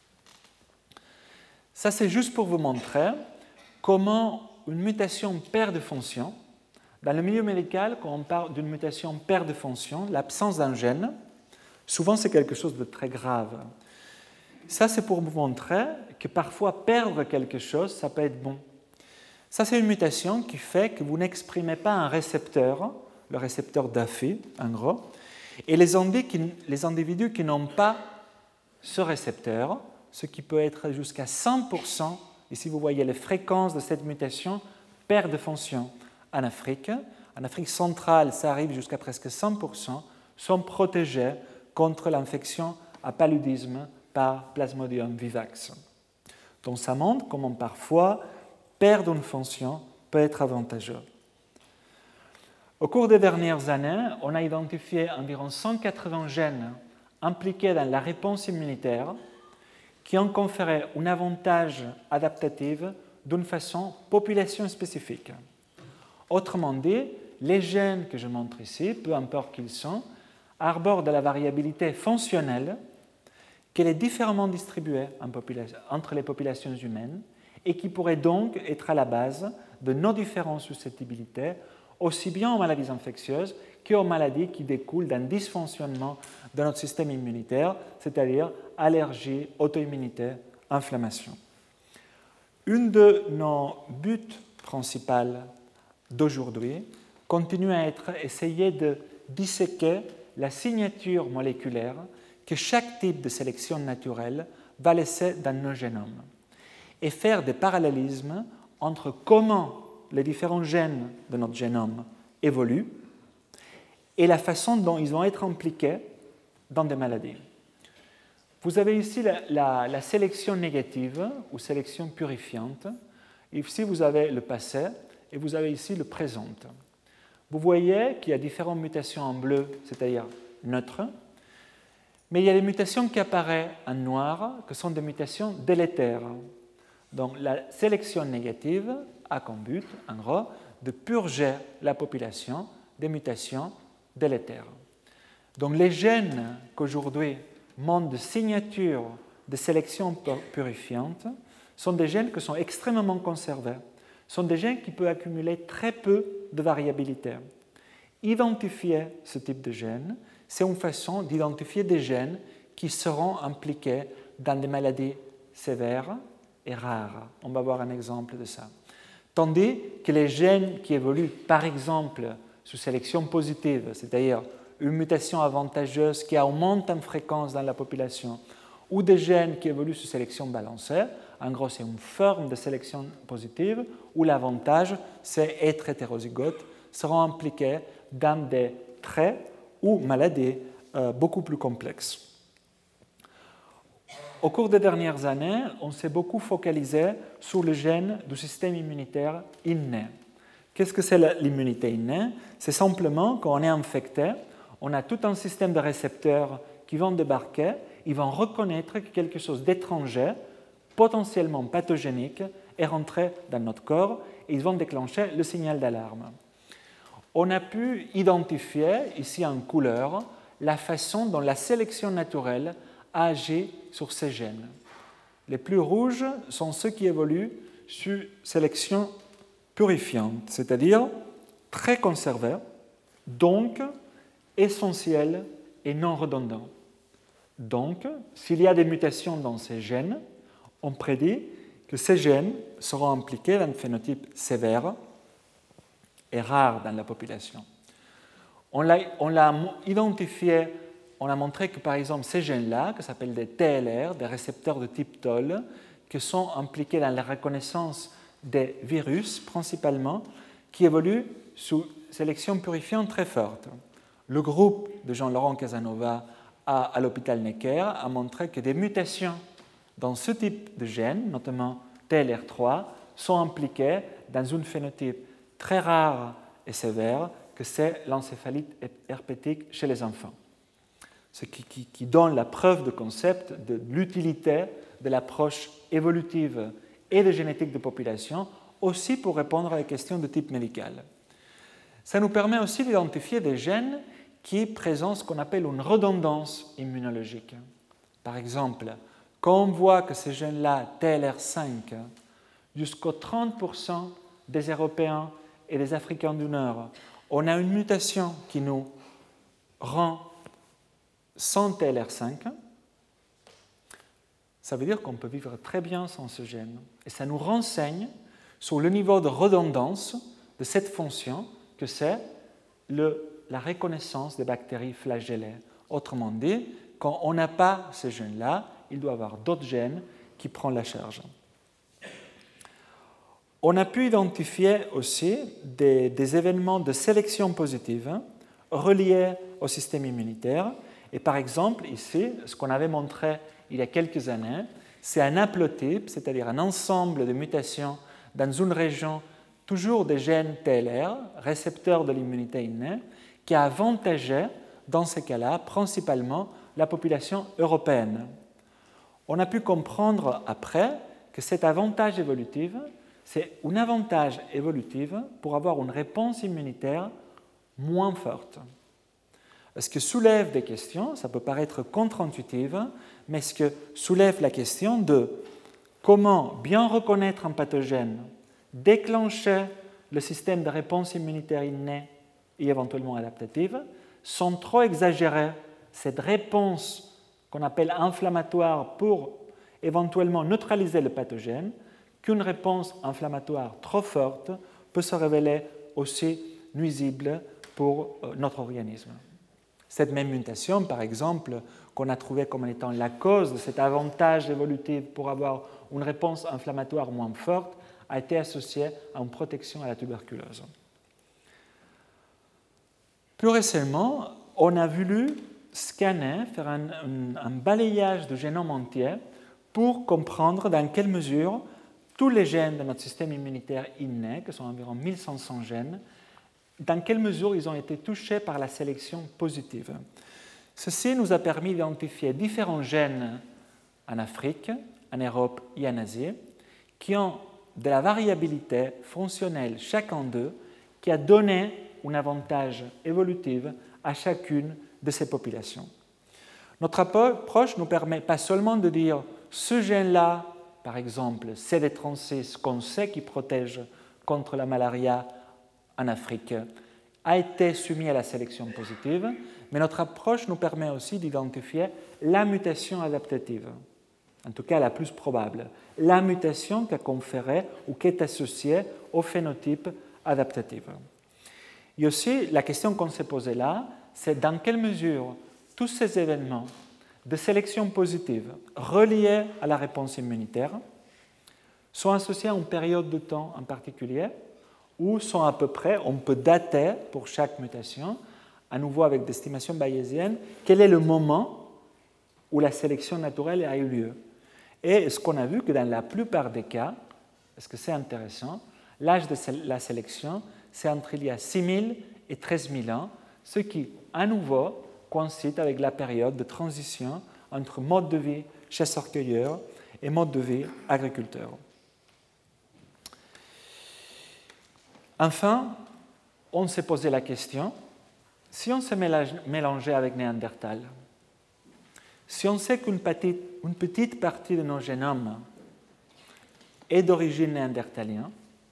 Ça, c'est juste pour vous montrer comment une mutation perd de fonction. Dans le milieu médical, quand on parle d'une mutation perd de fonction, l'absence d'un gène, souvent c'est quelque chose de très grave. Ça, c'est pour vous montrer que parfois perdre quelque chose, ça peut être bon. Ça, c'est une mutation qui fait que vous n'exprimez pas un récepteur, le récepteur d'A F I, en gros, et les individus qui n'ont pas ce récepteur, ce qui peut être jusqu'à cent pour cent, ici vous voyez les fréquences de cette mutation, perdent de fonction en Afrique. En Afrique centrale, ça arrive jusqu'à presque cent pour cent, sont protégés contre l'infection à paludisme par Plasmodium vivax. Donc ça montre comment parfois perdre une fonction peut être avantageux. Au cours des dernières années, on a identifié environ cent quatre-vingts gènes impliqués dans la réponse immunitaire qui ont conféré un avantage adaptatif d'une façon population spécifique. Autrement dit, les gènes que je montre ici, peu importe qu'ils sont, arborent de la variabilité fonctionnelle qu'elle est différemment distribuée en population, entre les populations humaines et qui pourrait donc être à la base de nos différentes susceptibilités, aussi bien aux maladies infectieuses qu'aux maladies qui découlent d'un dysfonctionnement de notre système immunitaire, c'est-à-dire allergie, auto-immunité, inflammation. Une de nos buts principaux d'aujourd'hui continue à être essayer de disséquer la signature moléculaire que chaque type de sélection naturelle va laisser dans nos génomes et faire des parallélismes entre comment les différents gènes de notre génome évoluent et la façon dont ils vont être impliqués dans des maladies. Vous avez ici la, la, la sélection négative ou sélection purifiante. Ici, vous avez le passé et vous avez ici le présent. Vous voyez qu'il y a différentes mutations en bleu, c'est-à-dire neutres, mais il y a des mutations qui apparaissent en noir, qui sont des mutations délétères. Donc la sélection négative a comme but, en gros, de purger la population des mutations délétères. Donc les gènes qu'aujourd'hui montrent de signature de sélection purifiante sont des gènes qui sont extrêmement conservés, sont des gènes qui peuvent accumuler très peu de variabilité. Identifier ce type de gènes, c'est une façon d'identifier des gènes qui seront impliqués dans des maladies sévères et rares. On va voir un exemple de ça. Tandis que les gènes qui évoluent, par exemple, sous sélection positive, c'est-à-dire une mutation avantageuse qui augmente en fréquence dans la population, ou des gènes qui évoluent sous sélection balancée, en gros, c'est une forme de sélection positive où l'avantage, c'est être hétérozygote, seront impliqués dans des traits ou maladies euh, beaucoup plus complexes. Au cours des dernières années, on s'est beaucoup focalisé sur le gène du système immunitaire inné. Qu'est-ce que c'est l'immunité innée? C'est simplement quand on est infecté, on a tout un système de récepteurs qui vont débarquer, ils vont reconnaître que quelque chose d'étranger, potentiellement pathogénique, est rentré dans notre corps et ils vont déclencher le signal d'alarme. On a pu identifier, ici en couleur, la façon dont la sélection naturelle a agi sur ces gènes. Les plus rouges sont ceux qui évoluent sur sélection purifiante, c'est-à-dire très conservés, donc essentiels et non redondants. Donc, s'il y a des mutations dans ces gènes, on prédit que ces gènes seront impliqués dans un phénotype sévère et rare dans la population. On l'a, on l'a identifié, on a montré que par exemple ces gènes-là, qui s'appellent des T L R, des récepteurs de type T O L, qui sont impliqués dans la reconnaissance des virus principalement, qui évoluent sous sélection purifiante très forte. Le groupe de Jean-Laurent Casanova à, à l'hôpital Necker a montré que des mutations dans ce type de gènes, notamment T L R trois, sont impliquées dans un phénotype très rare et sévère que c'est l'encéphalite herpétique chez les enfants. Ce qui, qui, qui donne la preuve de concept de l'utilité de l'approche évolutive et de génétique de population, aussi pour répondre à des questions de type médical. Ça nous permet aussi d'identifier des gènes qui présentent ce qu'on appelle une redondance immunologique. Par exemple, quand on voit que ces gènes-là, T L R cinq, jusqu'au trente pour cent des Européens et des Africains du Nord, on a une mutation qui nous rend sans T L R cinq, ça veut dire qu'on peut vivre très bien sans ce gène. Et ça nous renseigne sur le niveau de redondance de cette fonction que c'est le, la reconnaissance des bactéries flagellées. Autrement dit, quand on n'a pas ce gène-là, il doit y avoir d'autres gènes qui prennent la charge. On a pu identifier aussi des, des événements de sélection positive reliés au système immunitaire. Et par exemple, ici, ce qu'on avait montré il y a quelques années, c'est un haplotype, c'est-à-dire un ensemble de mutations dans une région toujours des gènes T L R, récepteurs de l'immunité innée, qui a avantagé, dans ces cas-là, principalement la population européenne. On a pu comprendre après que cet avantage évolutif, c'est un avantage évolutif pour avoir une réponse immunitaire moins forte. Ce que soulève des questions, ça peut paraître contre-intuitif, mais ce que soulève la question de comment bien reconnaître un pathogène, déclencher le système de réponse immunitaire innée et éventuellement adaptative, sans trop exagérer cette réponse qu'on appelle inflammatoire pour éventuellement neutraliser le pathogène, qu'une réponse inflammatoire trop forte peut se révéler aussi nuisible pour notre organisme. Cette même mutation, par exemple, qu'on a trouvée comme étant la cause de cet avantage évolutif pour avoir une réponse inflammatoire moins forte, a été associée à une protection à la tuberculose. Plus récemment, on a voulu scanner, faire un, un, un balayage du génome entier pour comprendre dans quelle mesure tous les gènes de notre système immunitaire inné, qui sont environ mille cinq cents gènes, dans quelle mesure ils ont été touchés par la sélection positive. Ceci nous a permis d'identifier différents gènes en Afrique, en Europe et en Asie, qui ont de la variabilité fonctionnelle chacun d'eux, qui a donné un avantage évolutif à chacune de ces populations. Notre approche nous permet pas seulement de dire ce gène-là, par exemple C D trente-six, qu'on sait qui protège contre la malaria en Afrique, a été soumis à la sélection positive, mais notre approche nous permet aussi d'identifier la mutation adaptative, en tout cas la plus probable, la mutation qui a conféré ou qui est associée au phénotype adaptatif. Et aussi, la question qu'on s'est posée là, c'est dans quelle mesure tous ces événements de sélection positive reliés à la réponse immunitaire sont associés à une période de temps en particulier ou sont à peu près, on peut dater pour chaque mutation, à nouveau avec des estimations bayésiennes, quel est le moment où la sélection naturelle a eu lieu. Et ce qu'on a vu que dans la plupart des cas, parce que c'est intéressant, l'âge de la sélection, c'est entre il y a six mille et treize mille ans, ce qui, à nouveau, coïncide avec la période de transition entre mode de vie chasseur-cueilleur et mode de vie agriculteur. Enfin, on s'est posé la question, si on se mélangeait avec Néandertal, si on sait qu'une petite, une petite partie de nos génomes est d'origine néandertalienne,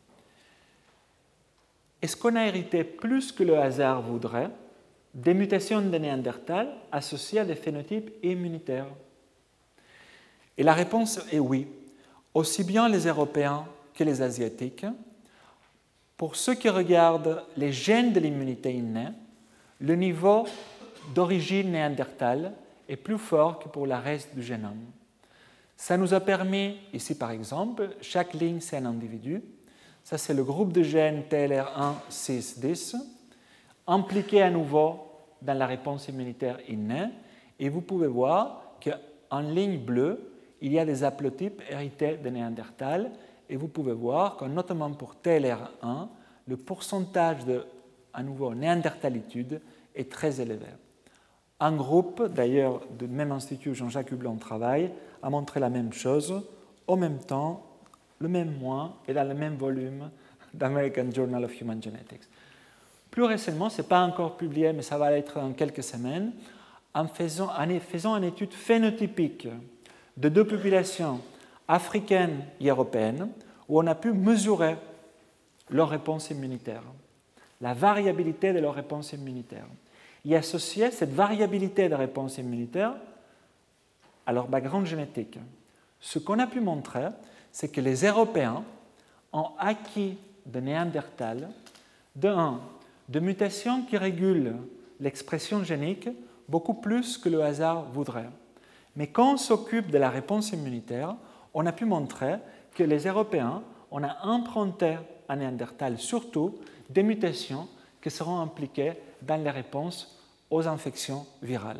est-ce qu'on a hérité plus que le hasard voudrait des mutations de Néandertal associées à des phénotypes immunitaires? Et la réponse est oui. Aussi bien les Européens que les Asiatiques, pour ceux qui regardent les gènes de l'immunité innée, le niveau d'origine néandertale est plus fort que pour le reste du génome. Ça nous a permis, ici par exemple, chaque ligne c'est un individu, ça c'est le groupe de gènes T L R un, six, dix, impliqué à nouveau dans la réponse immunitaire innée, et vous pouvez voir qu'en ligne bleue, il y a des haplotypes hérités de Néandertal, et vous pouvez voir que notamment pour T L R un, le pourcentage de à nouveau néandertalitude, est très élevé. Un groupe, d'ailleurs, du même institut où Jean-Jacques Hublon travaille, a montré la même chose, au même temps, le même mois et dans le même volume d'American Journal of Human Genetics. Plus récemment, ce n'est pas encore publié, mais ça va l'être dans quelques semaines, en faisant, en faisant une étude phénotypique de deux populations africaines et européennes, où on a pu mesurer leur réponse immunitaire, la variabilité de leur réponse immunitaire, et associer cette variabilité de réponse immunitaire à leur background génétique. Ce qu'on a pu montrer, c'est que les Européens ont acquis de Néandertal, de un, de mutations qui régulent l'expression génique beaucoup plus que le hasard voudrait. Mais quand on s'occupe de la réponse immunitaire, on a pu montrer que les Européens, on a emprunté à Néandertal surtout des mutations qui seront impliquées dans les réponses aux infections virales.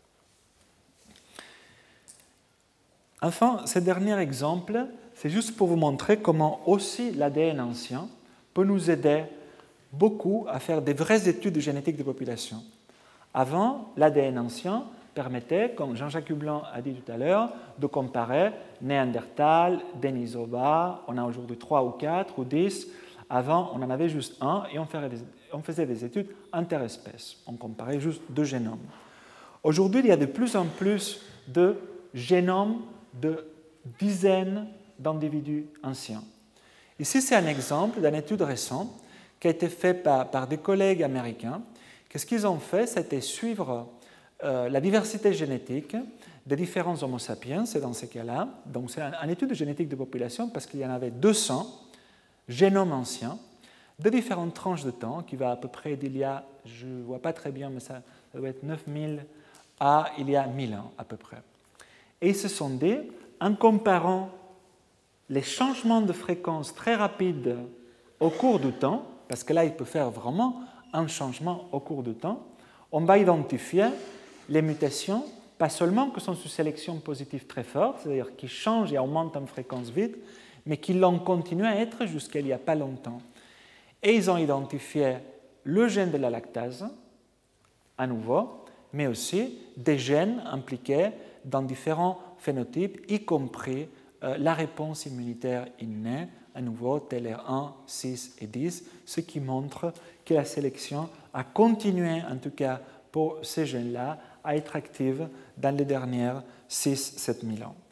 Enfin, ce dernier exemple, c'est juste pour vous montrer comment aussi l'A D N ancien peut nous aider beaucoup à faire des vraies études génétiques de population. Avant, l'A D N ancien permettait, comme Jean-Jacques Hublon a dit tout à l'heure, de comparer Néandertal, Denisova, on a aujourd'hui trois ou quatre ou dix. Avant, on en avait juste un et on faisait des études interespèces. On comparait juste deux génomes. Aujourd'hui, il y a de plus en plus de génomes de dizaines d'individus anciens. Ici, c'est un exemple d'une étude récente qui a été faite par, par des collègues américains. Qu'est-ce qu'ils ont fait? C'était suivre euh, la diversité génétique des différents Homo sapiens, c'est dans ces cas-là. Donc, c'est une étude génétique de population parce qu'il y en avait deux cents génomes anciens de différentes tranches de temps qui va à peu près d'il y a, je ne vois pas très bien, mais ça, ça doit être neuf mille à il y a mille ans à peu près. Et ils se sont dit, en comparant les changements de fréquence très rapides au cours du temps, parce que là, il peut faire vraiment un changement au cours du temps, on va identifier les mutations, pas seulement qui sont sous sélection positive très forte, c'est-à-dire qui changent et augmentent en fréquence vite, mais qui l'ont continué à être jusqu'à il n'y a pas longtemps. Et ils ont identifié le gène de la lactase, à nouveau, mais aussi des gènes impliqués dans différents phénotypes, y compris euh, la réponse immunitaire innée, à nouveau T L R un, six et dix, ce qui montre que la sélection a continué, en tout cas pour ces gènes-là, à être active dans les dernières six à sept mille ans.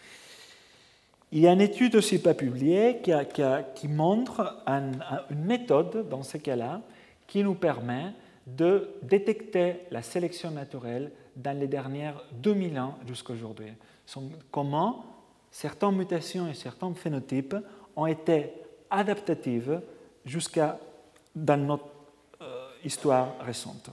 Il y a une étude aussi pas publiée qui, a, qui, a, qui montre un, une méthode, dans ce cas-là, qui nous permet de détecter la sélection naturelle dans les dernières deux mille ans jusqu'à aujourd'hui. Comment certaines mutations et certains phénotypes ont été adaptatives jusqu'à dans notre euh, histoire récente.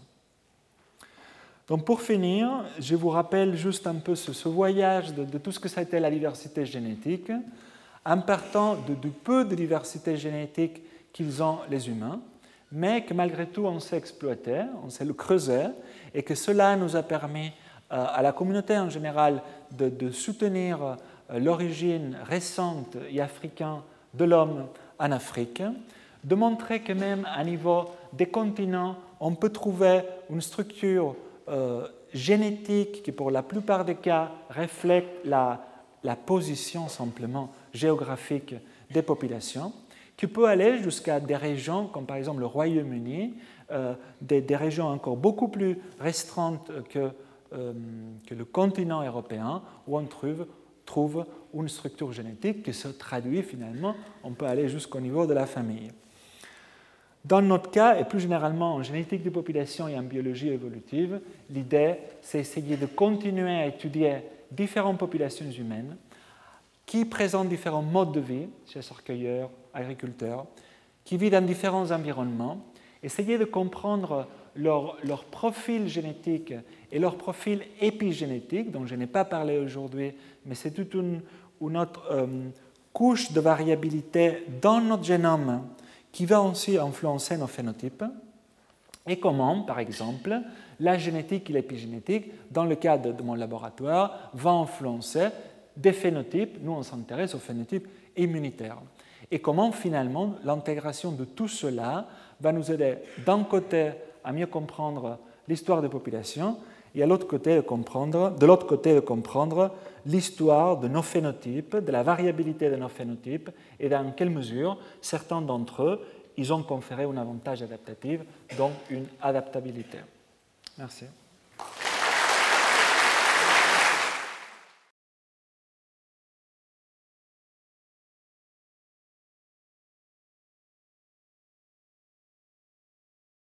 Donc pour finir, je vous rappelle juste un peu ce, ce voyage de, de tout ce que ça a été la diversité génétique, en partant de, du peu de diversité génétique qu'ils ont les humains, mais que malgré tout on s'est exploité, on s'est le creusé, et que cela nous a permis euh, à la communauté en général de, de soutenir euh, l'origine récente et africaine de l'homme en Afrique, de montrer que même à niveau des continents, on peut trouver une structure euh, génétique qui, pour la plupart des cas, reflète la, la position simplement géographique des populations, qui peut aller jusqu'à des régions comme par exemple le Royaume-Uni, euh, des, des régions encore beaucoup plus restreintes que, euh, que le continent européen, où on trouve, trouve une structure génétique qui se traduit finalement, on peut aller jusqu'au niveau de la famille. Dans notre cas, et plus généralement en génétique de population et en biologie évolutive, l'idée, c'est essayer de continuer à étudier différentes populations humaines qui présentent différents modes de vie, chasseurs-cueilleurs, agriculteurs, qui vivent dans différents environnements, essayer de comprendre leur, leur profil génétique et leur profil épigénétique, dont je n'ai pas parlé aujourd'hui, mais c'est toute une, une autre euh, couche de variabilité dans notre génome qui va aussi influencer nos phénotypes, et comment, par exemple, la génétique et l'épigénétique, dans le cadre de mon laboratoire, va influencer des phénotypes, nous on s'intéresse aux phénotypes immunitaires, et comment finalement l'intégration de tout cela va nous aider d'un côté à mieux comprendre l'histoire des populations et à l'autre côté de comprendre, de l'autre côté de comprendre l'histoire de nos phénotypes, de la variabilité de nos phénotypes et dans quelle mesure certains d'entre eux ils ont conféré un avantage adaptatif, donc une adaptabilité. Merci.